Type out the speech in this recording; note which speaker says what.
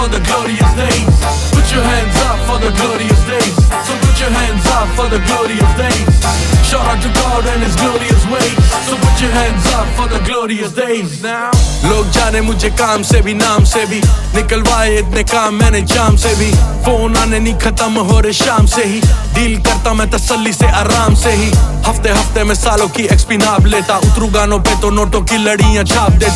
Speaker 1: the glorious days. Put your hands up for the glorious days. So put your hands up for the glorious days. Shout out to God and His glorious ways. So put your hands up for the glorious days now. लोग जाने मुझे काम से भी नाम से भी, निकलवाए इतने काम मैंने जाम से भी। फोन आने नहीं खत्म हो रहे शाम से ही, डील करता मैं तसल्ली से आराम से ही। हफ्ते हफ्ते में सालों की एक्सपी नाप लेता, उतरू गानों पे तो नोटों की लड़ियां छाप देता।